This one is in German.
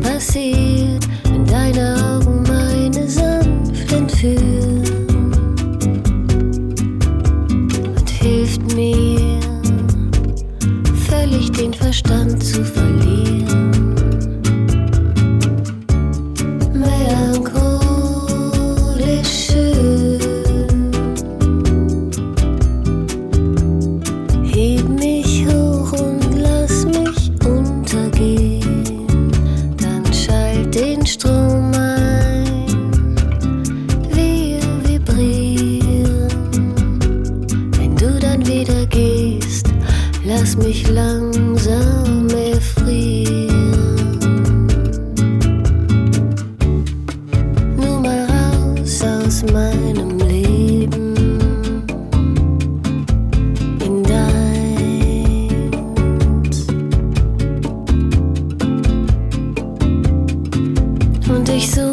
passiert, wenn deine Augen meine sanft entführen und hilft mir, völlig den Verstand zu verlieren. Melancholisch schön, heb mich hoch und lass mich untergehen, dann schalt den Strom ein, wir vibrieren. Wenn du dann wieder gehst, lass mich langsam erfrieren. Nur mal raus aus meinem Leben, in deins. Und ich suche